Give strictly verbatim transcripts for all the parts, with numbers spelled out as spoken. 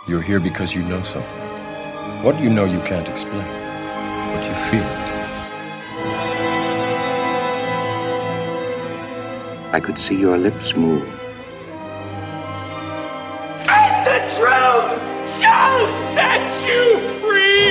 You're here because you know something. What you know you can't explain, but you feel it. I could see your lips move. And the truth shall set you free!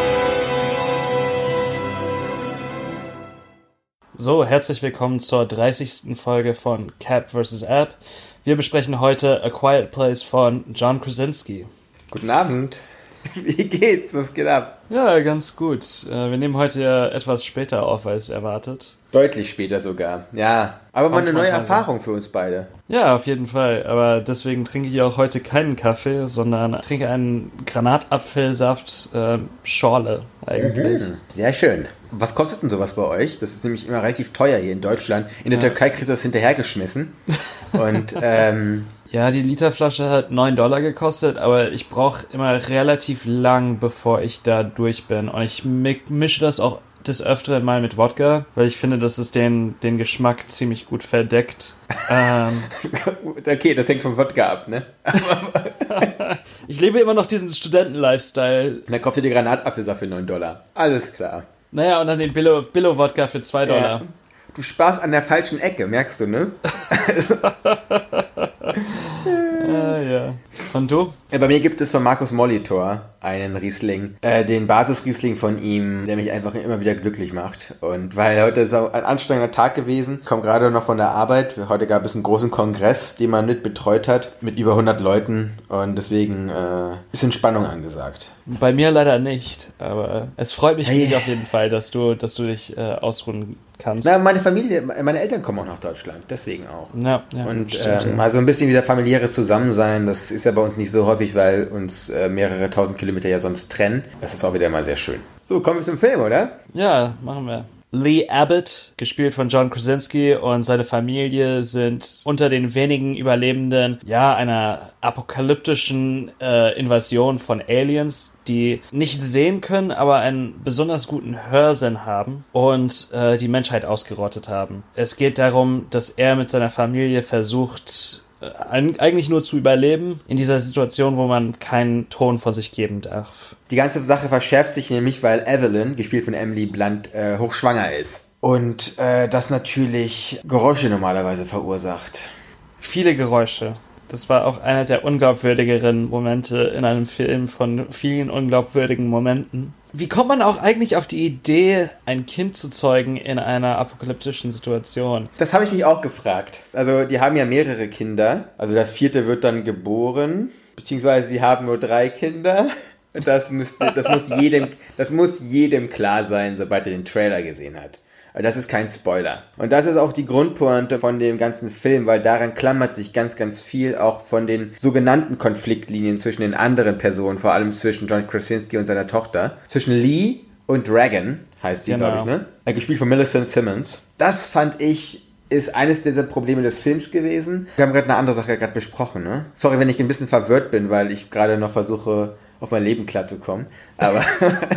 So, herzlich willkommen zur dreißigsten Folge von Cap versus. App. Wir besprechen heute A Quiet Place von John Krasinski. Guten Abend. Wie geht's? Was geht ab? Ja, ganz gut. Wir nehmen heute ja etwas später auf als erwartet. Deutlich später sogar, ja. Aber mal eine neue Erfahrung für uns beide. Ja, auf jeden Fall. Aber deswegen trinke ich auch heute keinen Kaffee, sondern trinke einen Granatapfelsaft äh, Schorle eigentlich. Mhm. Sehr schön. Was kostet denn sowas bei euch? Das ist nämlich immer relativ teuer hier in Deutschland. In der ja. Türkei kriegst du das hinterhergeschmissen. Und, ähm... Ja, die Literflasche hat neun Dollar gekostet, aber ich brauche immer relativ lang, bevor ich da durch bin. Und ich mische das auch des Öfteren mal mit Wodka, weil ich finde, dass es den, den Geschmack ziemlich gut verdeckt. ähm, okay, das hängt vom Wodka ab, ne? Ich lebe immer noch diesen Studenten-Lifestyle. Dann kaufst du dir Granatapfelsaft für neun Dollar. Alles klar. Naja, und dann den Billo-Wodka für zwei Dollar. Ja. Du sparst an der falschen Ecke, merkst du, ne? Ah, ja. Und du? Ja, bei mir gibt es von Markus Molitor einen Riesling, äh, den Basisriesling von ihm, der mich einfach immer wieder glücklich macht. Und weil heute ist auch ein anstrengender Tag gewesen, ich komme gerade noch von der Arbeit. Heute gab es einen großen Kongress, den man mit betreut hat, mit über hundert Leuten. Und deswegen äh, ist Entspannung angesagt. Bei mir leider nicht, aber es freut mich hey. für dich auf jeden Fall, dass du, dass du dich äh, ausruhen kannst. Na, meine Familie, meine Eltern kommen auch nach Deutschland, deswegen auch. Ja, ja, und stimmt, äh, ja. mal so ein bisschen wieder familiäres Zusammensein, das ist ja bei uns nicht so häufig, weil uns äh, mehrere tausend Kilometer ja sonst trennen. Das ist auch wieder mal sehr schön. So, kommen wir zum Film, oder? Ja, machen wir. Lee Abbott, gespielt von John Krasinski, und seine Familie sind unter den wenigen Überlebenden, ja, einer apokalyptischen äh, Invasion von Aliens, die nicht sehen können, aber einen besonders guten Hörsinn haben und äh, die Menschheit ausgerottet haben. Es geht darum, dass er mit seiner Familie versucht, eigentlich nur zu überleben in dieser Situation, wo man keinen Ton von sich geben darf. Die ganze Sache verschärft sich nämlich, weil Evelyn, gespielt von Emily Blunt, äh, hochschwanger ist. Und äh, das natürlich Geräusche normalerweise verursacht. Viele Geräusche. Das war auch einer der unglaubwürdigeren Momente in einem Film von vielen unglaubwürdigen Momenten. Wie kommt man auch eigentlich auf die Idee, ein Kind zu zeugen in einer apokalyptischen Situation? Das habe ich mich auch gefragt. Also die haben ja mehrere Kinder. Also das vierte wird dann geboren. Beziehungsweise sie haben nur drei Kinder. Das, müsste, das, muss jedem, das muss jedem klar sein, sobald er den Trailer gesehen hat. Aber das ist kein Spoiler. Und das ist auch die Grundpointe von dem ganzen Film, weil daran klammert sich ganz, ganz viel auch von den sogenannten Konfliktlinien zwischen den anderen Personen, vor allem zwischen John Krasinski und seiner Tochter. Zwischen Lee und Dragon, heißt sie, genau. glaube ich, ne? Äh, gespielt von Millicent Simmons. Das fand ich, ist eines dieser Probleme des Films gewesen. Wir haben gerade eine andere Sache gerade besprochen, ne? Sorry, wenn ich ein bisschen verwirrt bin, weil ich gerade noch versuche, auf mein Leben klarzukommen. Aber...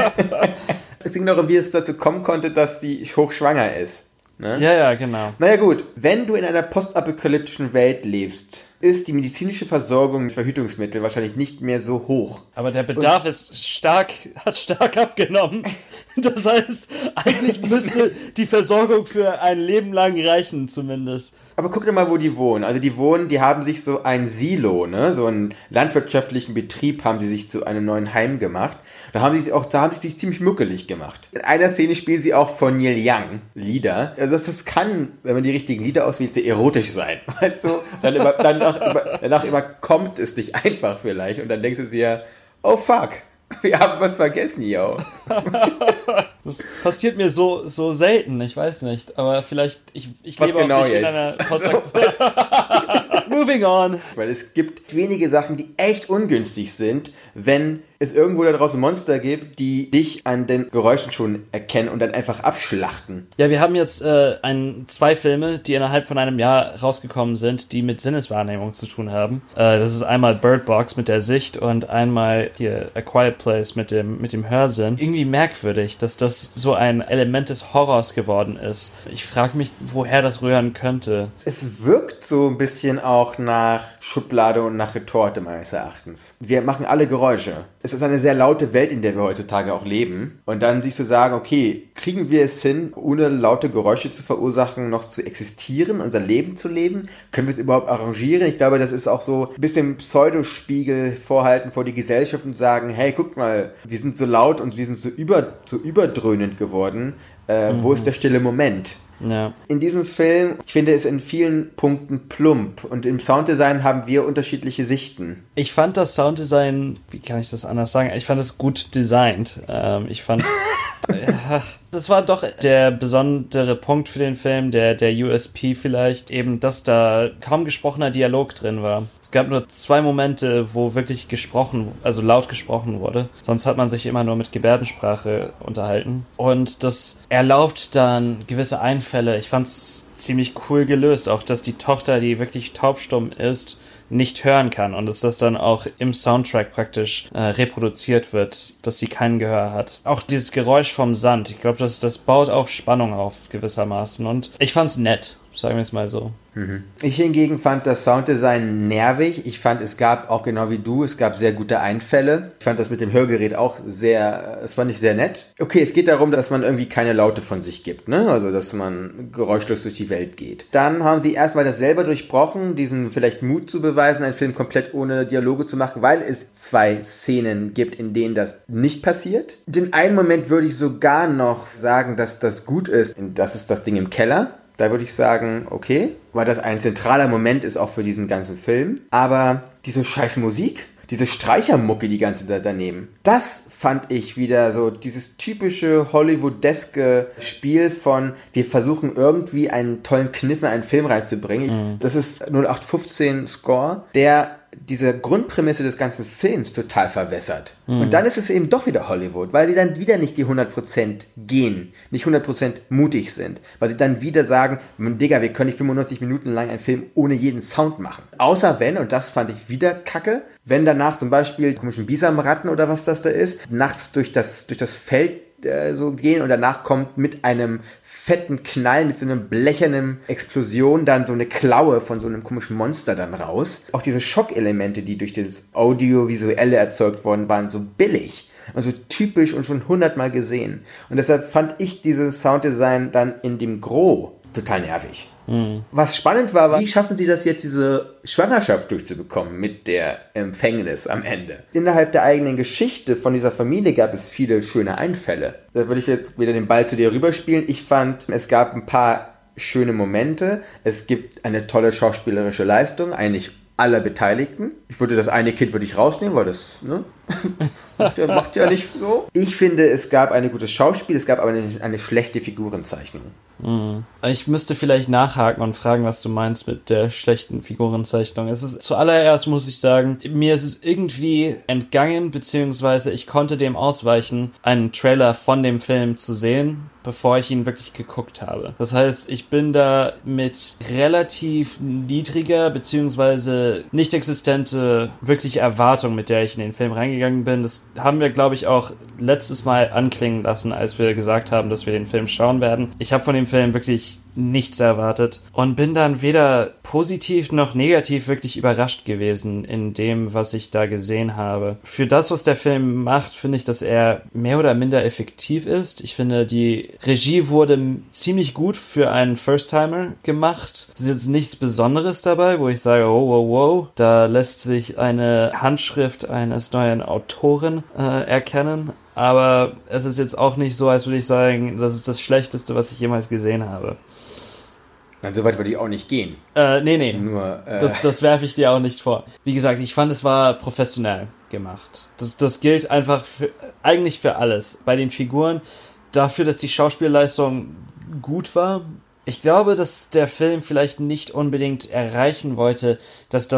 Es ging darum, wie es dazu kommen konnte, dass sie hochschwanger ist. Ne? Ja, ja, genau. Naja gut, wenn du in einer postapokalyptischen Welt lebst, ist die medizinische Versorgung mit Verhütungsmitteln wahrscheinlich nicht mehr so hoch. Aber der Bedarf Und ist stark, hat stark abgenommen. Das heißt, eigentlich müsste die Versorgung für ein Leben lang reichen, zumindest. Aber guck dir mal, wo die wohnen. Also die wohnen, die haben sich so ein Silo, ne, so einen landwirtschaftlichen Betrieb haben sie sich zu einem neuen Heim gemacht. Da haben sie sich auch, da haben sie sich ziemlich muckelig gemacht. In einer Szene spielen sie auch von Neil Young Lieder. Also das, das kann, wenn man die richtigen Lieder auswählt, sehr erotisch sein. Weißt du? Dann über, danach, über, danach überkommt es dich einfach vielleicht und dann denkst du dir, oh fuck. Wir haben was vergessen, yo. Das passiert mir so, so selten, ich weiß nicht. Aber vielleicht, ich, ich was lebe genau auch nicht jetzt? in einer Post- Moving on. Weil es gibt wenige Sachen, die echt ungünstig sind, wenn es irgendwo da draußen Monster gibt, die dich an den Geräuschen schon erkennen und dann einfach abschlachten. Ja, wir haben jetzt äh, ein, zwei Filme, die innerhalb von einem Jahr rausgekommen sind, die mit Sinneswahrnehmung zu tun haben. Äh, das ist einmal Bird Box mit der Sicht und einmal hier A Quiet Place mit dem, mit dem Hörsinn. Irgendwie merkwürdig, dass das so ein Element des Horrors geworden ist. Ich frage mich, woher das rühren könnte. Es wirkt so ein bisschen auch nach Schublade und nach Retorte meines Erachtens. Wir machen alle Geräusche. Es ist eine sehr laute Welt, in der wir heutzutage auch leben. Und dann sich zu sagen, okay, kriegen wir es hin, ohne laute Geräusche zu verursachen, noch zu existieren, unser Leben zu leben? Können wir es überhaupt arrangieren? Ich glaube, das ist auch so ein bisschen Pseudospiegel vorhalten vor die Gesellschaft und sagen, hey, guck mal, wir sind so laut und wir sind so, über, so überdröhnend geworden. Äh, mhm. Wo ist der stille Moment? Ja. In diesem Film, ich finde es in vielen Punkten plump und im Sounddesign haben wir unterschiedliche Sichten. Ich fand das Sounddesign, wie kann ich das anders sagen? Ich fand es gut designt. Ähm, ich fand, ja, das war doch der besondere Punkt für den Film, der, der U S P vielleicht, eben, dass da kaum gesprochener Dialog drin war. Es gab nur zwei Momente, wo wirklich gesprochen, also laut gesprochen wurde. Sonst hat man sich immer nur mit Gebärdensprache unterhalten. Und das erlaubt dann gewisse Einfälle. Ich fand's ziemlich cool gelöst, auch dass die Tochter, die wirklich taubstumm ist, nicht hören kann und dass das dann auch im Soundtrack praktisch äh, reproduziert wird, dass sie kein Gehör hat. Auch dieses Geräusch vom Sand, ich glaube, das, das baut auch Spannung auf gewissermaßen und ich fand's nett, sagen wir es mal so. Mhm. Ich hingegen fand das Sounddesign nervig. Ich fand, es gab auch genau wie du, es gab sehr gute Einfälle. Ich fand das mit dem Hörgerät auch sehr, das fand ich sehr nett. Okay, es geht darum, dass man irgendwie keine Laute von sich gibt, ne? Also, dass man geräuschlos durch die Welt geht. Dann haben sie erstmal das selber durchbrochen, diesen vielleicht Mut zu beweisen, einen Film komplett ohne Dialoge zu machen, weil es zwei Szenen gibt, in denen das nicht passiert. Den einen Moment würde ich sogar noch sagen, dass das gut ist. Das ist das Ding im Keller. Da würde ich sagen, okay, weil das ein zentraler Moment ist auch für diesen ganzen Film. Aber diese scheiß Musik, diese Streichermucke die ganze Zeit daneben, das fand ich wieder so dieses typische Hollywoodeske Spiel von, wir versuchen irgendwie einen tollen Kniff in einen Film reinzubringen. Mhm. Das ist null acht fünfzehn Score, der diese Grundprämisse des ganzen Films total verwässert. Mhm. Und dann ist es eben doch wieder Hollywood, weil sie dann wieder nicht die hundert Prozent gehen, nicht hundert Prozent mutig sind, weil sie dann wieder sagen, Digga, wir können nicht fünfundneunzig Minuten lang einen Film ohne jeden Sound machen. Außer wenn, und das fand ich wieder kacke, wenn danach zum Beispiel die komischen Bisamratten oder was das da ist, nachts durch das, durch das Feld äh, so gehen und danach kommt mit einem fetten Knall, mit so einem blechernen Explosion dann so eine Klaue von so einem komischen Monster dann raus. Auch diese Schockelemente, die durch das Audiovisuelle erzeugt worden waren, so billig. Also typisch und schon hundertmal gesehen. Und deshalb fand ich dieses Sounddesign dann in dem Gros total nervig. Mhm. Was spannend war, war, wie schaffen sie das jetzt, diese Schwangerschaft durchzubekommen mit der Empfängnis am Ende? Innerhalb der eigenen Geschichte von dieser Familie gab es viele schöne Einfälle. Da würde ich jetzt wieder den Ball zu dir rüberspielen. Ich fand, es gab ein paar schöne Momente. Es gibt eine tolle schauspielerische Leistung, eigentlich aller Beteiligten. Ich würde das eine Kind würde ich rausnehmen, weil das, ne? macht, ja, macht ja nicht so. Ich finde, es gab ein gutes Schauspiel, es gab aber eine, eine schlechte Figurenzeichnung. Mhm. Ich müsste vielleicht nachhaken und fragen, was du meinst mit der schlechten Figurenzeichnung. Es ist, zuallererst muss ich sagen, mir ist es irgendwie entgangen, beziehungsweise ich konnte dem ausweichen, einen Trailer von dem Film zu sehen, bevor ich ihn wirklich geguckt habe. Das heißt, ich bin da mit relativ niedriger, beziehungsweise nicht existente, wirklich Erwartung, mit der ich in den Film reingegangen bin. Das haben wir, glaube ich, auch letztes Mal anklingen lassen, als wir gesagt haben, dass wir den Film schauen werden. Ich habe von dem Film wirklich nichts erwartet und bin dann weder positiv noch negativ wirklich überrascht gewesen in dem, was ich da gesehen habe. Für das, was der Film macht, finde ich, dass er mehr oder minder effektiv ist. Ich finde, die Regie wurde ziemlich gut für einen First-Timer gemacht. Es ist jetzt nichts Besonderes dabei, wo ich sage, oh, wow, wow, da lässt sich eine Handschrift eines neuen Autoren äh, erkennen. Aber es ist jetzt auch nicht so, als würde ich sagen, das ist das Schlechteste, was ich jemals gesehen habe. Dann so weit würde ich auch nicht gehen. Äh, nee, nee. Nur, äh das, das werfe ich dir auch nicht vor. Wie gesagt, ich fand, es war professionell gemacht. Das, das gilt einfach für, eigentlich für alles. Bei den Figuren, dafür, dass die Schauspielleistung gut war. Ich glaube, dass der Film vielleicht nicht unbedingt erreichen wollte, dass das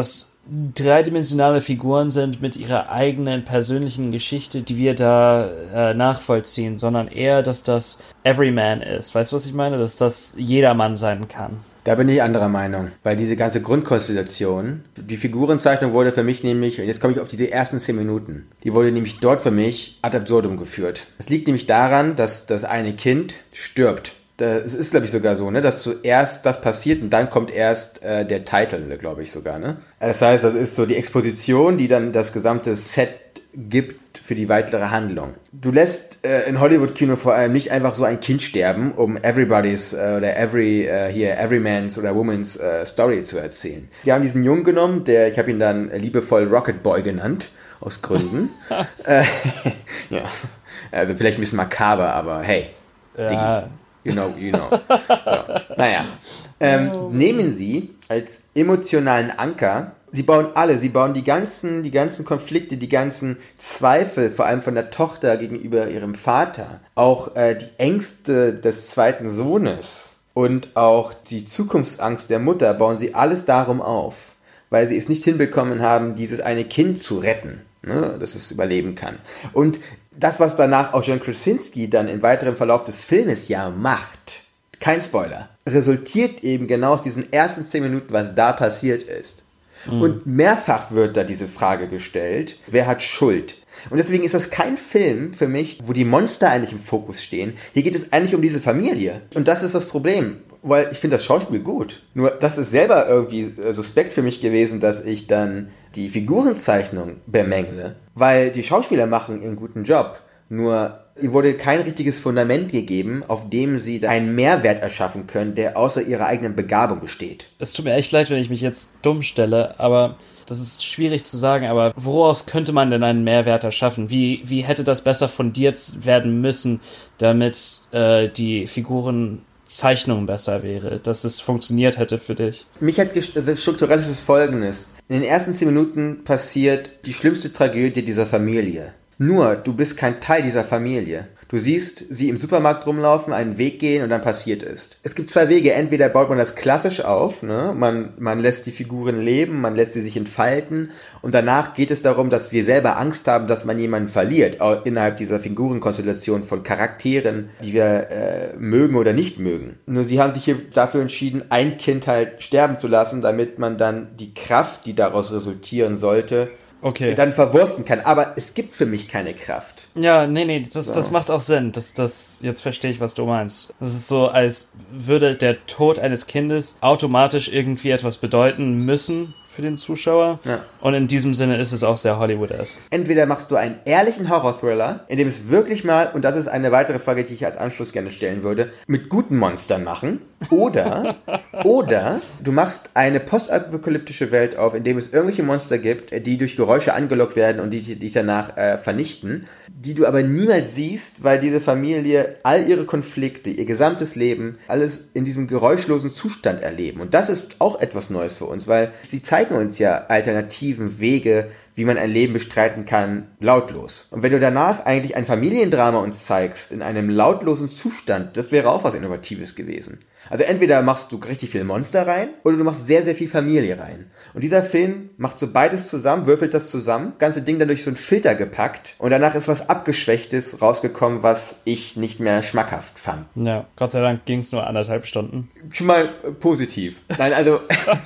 dreidimensionale Figuren sind mit ihrer eigenen persönlichen Geschichte, die wir da äh, nachvollziehen, sondern eher, dass das Everyman ist. Weißt du, was ich meine? Dass das jedermann sein kann. Da bin ich anderer Meinung, weil diese ganze Grundkonstellation, die Figurenzeichnung wurde für mich nämlich, und jetzt komme ich auf diese ersten zehn Minuten, die wurde nämlich dort für mich ad absurdum geführt. Es liegt nämlich daran, dass das eine Kind stirbt. Es ist, glaube ich, sogar so, ne, dass zuerst das passiert und dann kommt erst äh, der Titel, glaube ich sogar, ne? Das heißt, das ist so die Exposition, die dann das gesamte Set gibt für die weitere Handlung. Du lässt äh, in Hollywood-Kino vor allem nicht einfach so ein Kind sterben, um everybody's äh, oder every äh, hier everyman's oder woman's äh, Story zu erzählen. Die haben diesen Jungen genommen, der, ich habe ihn dann liebevoll Rocket Boy genannt, aus Gründen. äh, ja, also vielleicht ein bisschen makaber, aber hey, ja. Diggi. You know, you know. So. Naja, ähm, nehmen Sie als emotionalen Anker, Sie bauen alle, Sie bauen die ganzen, die ganzen Konflikte, die ganzen Zweifel, vor allem von der Tochter gegenüber ihrem Vater, auch äh, die Ängste des zweiten Sohnes und auch die Zukunftsangst der Mutter, bauen Sie alles darum auf, weil Sie es nicht hinbekommen haben, dieses eine Kind zu retten, ne, dass es überleben kann. Und das, was danach auch John Krasinski dann im weiteren Verlauf des Filmes ja macht, kein Spoiler, resultiert eben genau aus diesen ersten zehn Minuten, was da passiert ist. Mhm. Und mehrfach wird da diese Frage gestellt, wer hat Schuld? Und deswegen ist das kein Film für mich, wo die Monster eigentlich im Fokus stehen. Hier geht es eigentlich um diese Familie. Und das ist das Problem. Weil ich finde das Schauspiel gut. Nur das ist selber irgendwie suspekt für mich gewesen, dass ich dann die Figurenzeichnung bemängle. Weil die Schauspieler machen einen guten Job. Nur ihnen wurde kein richtiges Fundament gegeben, auf dem sie einen Mehrwert erschaffen können, der außer ihrer eigenen Begabung besteht. Es tut mir echt leid, wenn ich mich jetzt dumm stelle, aber das ist schwierig zu sagen, aber woraus könnte man denn einen Mehrwert erschaffen? Wie, wie hätte das besser fundiert werden müssen, damit äh, die Figuren Zeichnung besser wäre, dass es funktioniert hätte für dich? Mich hat also strukturell ist es Folgendes. In den ersten zehn Minuten passiert die schlimmste Tragödie dieser Familie. Nur, du bist kein Teil dieser Familie. Du siehst sie im Supermarkt rumlaufen, einen Weg gehen und dann passiert es. Es gibt zwei Wege. Entweder baut man das klassisch auf, ne? man, man lässt die Figuren leben, man lässt sie sich entfalten und danach geht es darum, dass wir selber Angst haben, dass man jemanden verliert, auch innerhalb dieser Figurenkonstellation von Charakteren, die wir äh, mögen oder nicht mögen. Nur sie haben sich hier dafür entschieden, ein Kind halt sterben zu lassen, damit man dann die Kraft, die daraus resultieren sollte, okay, dann verwursten kann. Aber es gibt für mich keine Kraft. Ja, nee, nee, das, so. das macht auch Sinn. Das, das, jetzt verstehe ich, was du meinst. Das ist so, als würde der Tod eines Kindes automatisch irgendwie etwas bedeuten müssen für den Zuschauer. Ja. Und in diesem Sinne ist es auch sehr Hollywood-esque. Entweder machst du einen ehrlichen Horror-Thriller, in dem es wirklich mal, und das ist eine weitere Frage, die ich als Anschluss gerne stellen würde, mit guten Monstern machen. Oder, oder du machst eine postapokalyptische Welt auf, in dem es irgendwelche Monster gibt, die durch Geräusche angelockt werden und die dich danach äh, vernichten, die du aber niemals siehst, weil diese Familie all ihre Konflikte, ihr gesamtes Leben, alles in diesem geräuschlosen Zustand erleben. Und das ist auch etwas Neues für uns, weil sie zeigen uns ja alternativen Wege, wie man ein Leben bestreiten kann, lautlos. Und wenn du danach eigentlich ein Familiendrama uns zeigst, in einem lautlosen Zustand, das wäre auch was Innovatives gewesen. Also entweder machst du richtig viel Monster rein, oder du machst sehr, sehr viel Familie rein. Und dieser Film macht so beides zusammen, würfelt das zusammen, ganze Ding dann durch so einen Filter gepackt, und danach ist was Abgeschwächtes rausgekommen, was ich nicht mehr schmackhaft fand. Ja, Gott sei Dank ging es nur anderthalb Stunden. Schon mal äh, positiv. Nein, also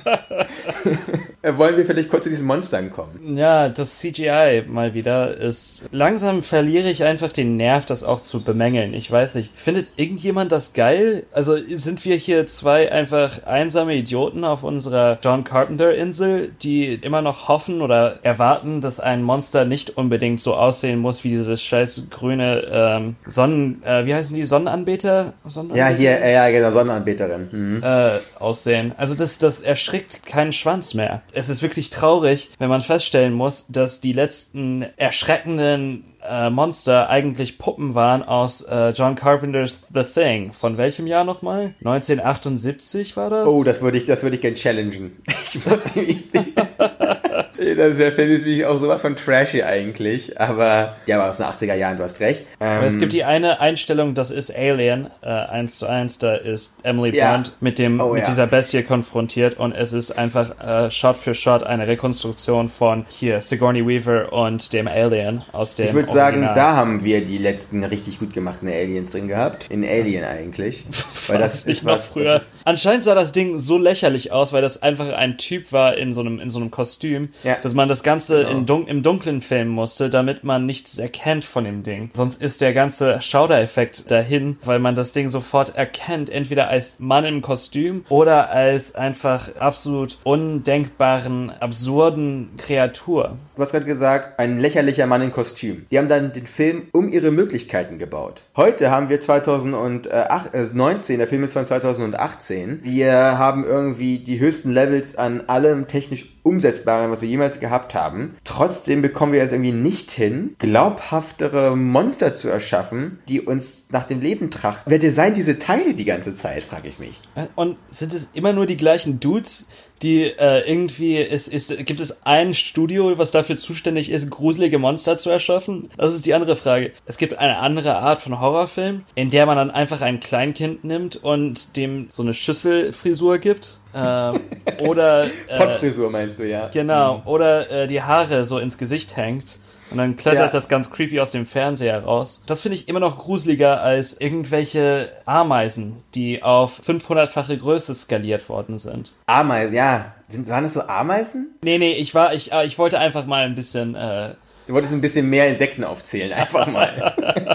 wollen wir vielleicht kurz zu diesen Monstern kommen? Ja, das C G I mal wieder ist... Langsam verliere ich einfach den Nerv, das auch zu bemängeln. Ich weiß nicht, findet irgendjemand das geil? Also sind wir hier zwei einfach einsame Idioten auf unserer John Carpenter-Insel, die immer noch hoffen oder erwarten, dass ein Monster nicht unbedingt so aussehen muss wie dieses scheiß grüne ähm, Sonnen... Äh, wie heißen die? Sonnenanbeter? Sonnenanbeter? Ja, hier, äh, ja, genau, Sonnenanbeterin. Mhm. Äh, aussehen. Also das, das erschrickt keinen Schwanz mehr. Es ist wirklich traurig, wenn man feststellen muss, dass die letzten erschreckenden äh, Monster eigentlich Puppen waren aus äh, John Carpenters The Thing. Von welchem Jahr nochmal? neunzehnhundertachtundsiebzig war das? Oh, das würde ich, das würde ich gerne challengen. Ich, Das wäre Film ist wirklich auch sowas von trashy eigentlich, aber ja, aber aus den achtziger Jahren, du hast recht. Ähm, es gibt die eine Einstellung, das ist Alien, äh, eins zu eins, da ist Emily Ja. Blunt mit dem Oh, mit ja. dieser Bestie konfrontiert und es ist einfach äh, Shot für Shot eine Rekonstruktion von hier Sigourney Weaver und dem Alien aus dem ich würde sagen, Original. da haben wir die letzten richtig gut gemachten Aliens drin gehabt. In Alien eigentlich. Weil das Weiß nicht, ist noch was, früher. das ist, Anscheinend sah das Ding so lächerlich aus, weil das einfach ein Typ war in so einem, in so einem Kostüm, Ja. dass man das Ganze Genau. in Dun- im Dunkeln filmen musste, damit man nichts erkennt von dem Ding. Sonst ist der ganze Schaudereffekt dahin, weil man das Ding sofort erkennt, entweder als Mann im Kostüm oder als einfach absolut undenkbaren, absurden Kreatur. du hast gerade gesagt, ein lächerlicher Mann in Kostüm. Die haben dann den Film um ihre Möglichkeiten gebaut. Heute haben wir zweitausendneunzehn, der Film ist von zweitausendachtzehn. Wir haben irgendwie die höchsten Levels an allem technisch Umsetzbaren, was wir jemals gehabt haben. Trotzdem bekommen wir es irgendwie nicht hin, glaubhaftere Monster zu erschaffen, die uns nach dem Leben trachten. Wer designt diese Teile die ganze Zeit, frage ich mich. Und sind es immer nur die gleichen Dudes, die äh, irgendwie, ist, ist, gibt es ein Studio, was dafür zuständig ist, gruselige Monster zu erschaffen? Das ist die andere Frage. Es gibt eine andere Art von Horrorfilm, in der man dann einfach ein Kleinkind nimmt und dem so eine Schüsselfrisur gibt. Äh, oder äh, Pottfrisur meinst du, ja. genau, oder äh, die Haare so ins Gesicht hängt. Und dann klettert Ja. das ganz creepy aus dem Fernseher raus. Das finde ich immer noch gruseliger als irgendwelche Ameisen, die auf fünfhundertfache Größe skaliert worden sind. Ameisen, ja. Sind, waren das so Ameisen? Nee, nee, ich war, ich, äh, ich wollte einfach mal ein bisschen, äh, Du wolltest ein bisschen mehr Insekten aufzählen, einfach mal.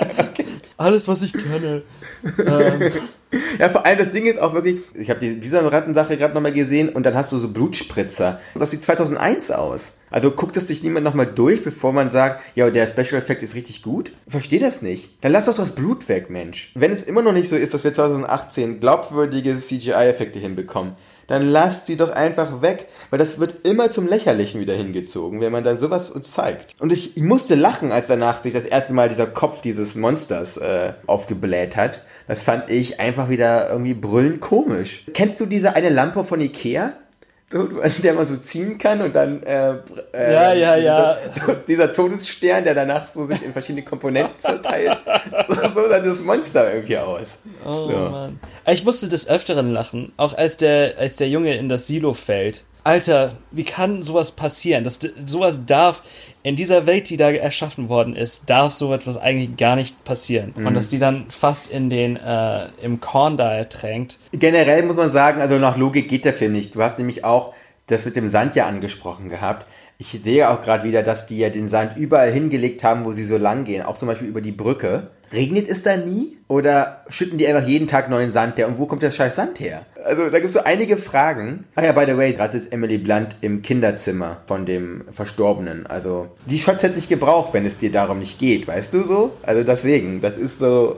alles, was ich kenne. ähm, Ja, vor allem das Ding ist auch wirklich, ich habe die Visum-Ratten-Sache gerade nochmal gesehen und dann hast du so Blutspritzer. Das sieht zweitausendeins aus. Also guckt das sich niemand nochmal durch, bevor man sagt, ja, der Special-Effekt ist richtig gut? Ich verstehe das nicht. Dann lass doch das Blut weg, Mensch. Wenn es immer noch nicht so ist, dass wir zweitausendachtzehn glaubwürdige C G I-Effekte hinbekommen, dann lasst sie doch einfach weg, weil das wird immer zum Lächerlichen wieder hingezogen, wenn man dann sowas uns zeigt. Und ich, ich musste lachen, als danach sich das erste Mal dieser Kopf dieses Monsters äh, aufgebläht hat. Das fand ich einfach wieder irgendwie brüllend komisch. Kennst du diese eine Lampe von Ikea? So, an der man so ziehen kann und dann äh, äh, Ja, ja, ja. Dieser, dieser Todesstern, der danach so sich in verschiedene Komponenten zerteilt. So sah das Monster irgendwie aus. oh So. Mann. Ich musste des Öfteren lachen, auch als der, als der Junge in das Silo fällt. Alter, wie kann sowas passieren? Das, sowas darf, in dieser Welt, die da erschaffen worden ist, darf so etwas eigentlich gar nicht passieren. Mhm. Und dass die dann fast in den, äh, im Korn da ertränkt. Generell muss man sagen, also nach Logik geht der Film nicht. Du hast nämlich auch das mit dem Sand ja angesprochen gehabt. Ich sehe auch gerade wieder, dass die ja den Sand überall hingelegt haben, wo sie so lang gehen. Auch zum Beispiel über die Brücke. Regnet es da nie? Oder schütten die einfach jeden Tag neuen Sand her? Und wo kommt der scheiß Sand her? Also da gibt es so einige Fragen. Ach ja, by the way, gerade ist Emily Blunt im Kinderzimmer von dem Verstorbenen. Also die Shots hätte ich gebraucht, wenn es dir darum nicht geht, weißt du so? Also deswegen, das ist so...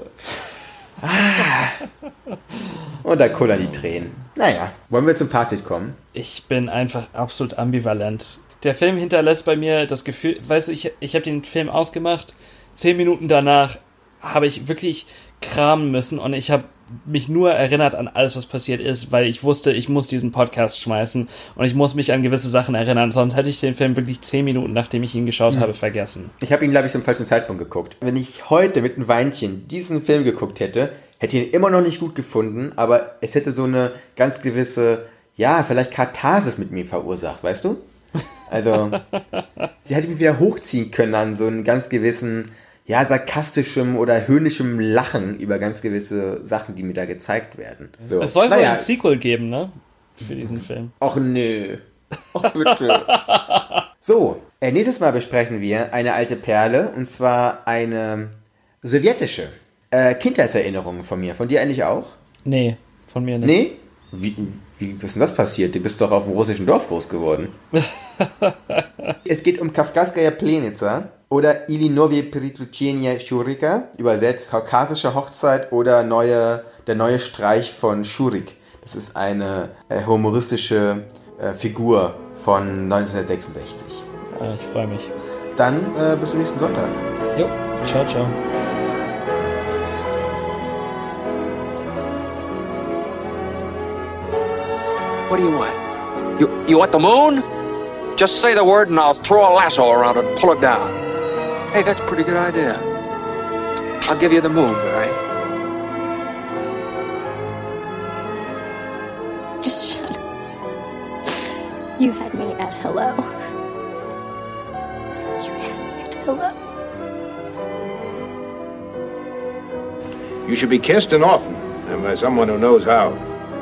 Ah. Und da kullern die Tränen. Naja, wollen wir zum Fazit kommen? Ich bin einfach absolut ambivalent. Der Film hinterlässt bei mir das Gefühl, weißt du, ich, ich habe den Film ausgemacht, zehn Minuten danach habe ich wirklich kramen müssen und ich habe mich nur erinnert an alles, was passiert ist, weil ich wusste, ich muss diesen Podcast schmeißen und ich muss mich an gewisse Sachen erinnern, sonst hätte ich den Film wirklich zehn Minuten, nachdem ich ihn geschaut mhm. habe, vergessen. Ich habe ihn, glaube ich, zum falschen Zeitpunkt geguckt. Wenn ich heute mit einem Weinchen diesen Film geguckt hätte, hätte ich ihn immer noch nicht gut gefunden, aber es hätte so eine ganz gewisse, ja, vielleicht Katharsis mit mir verursacht, weißt du? Also, die hätte ich mich wieder hochziehen können an so einen ganz gewissen, ja, sarkastischem oder höhnischem Lachen über ganz gewisse Sachen, die mir da gezeigt werden. So. Es soll wohl naja. ein Sequel geben, ne? Für diesen Film. Ach nö. Ach bitte. So, äh, nächstes Mal besprechen wir eine alte Perle, und zwar eine sowjetische äh, Kindheitserinnerung von mir. Von dir eigentlich auch? Nee, von mir nicht. Nee? Wie, wie ist denn das passiert? Du bist doch auf dem russischen Dorf groß geworden. Es geht um Kafkaskaya Plenica oder Ili Novye Priключения Shurika, übersetzt kaukasische Hochzeit oder neue, der neue Streich von Schurik. Das ist eine äh, humoristische äh, Figur von neunzehnhundertsechsundsechzig. Ah, ich freue mich. Dann äh, bis zum nächsten Sonntag. Jo, ciao, ciao. What do you want? You you want the moon? Just say the word and I'll throw a lasso around it and pull it down. Hey, that's a pretty good idea. I'll give you the moon, all right? Just shut up. You had me at hello. You had me at hello. You should be kissed and often, and by someone who knows how.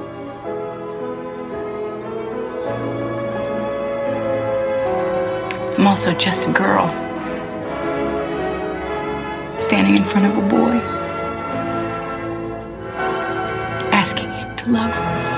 I'm also just a girl, standing in front of a boy, asking him to love her.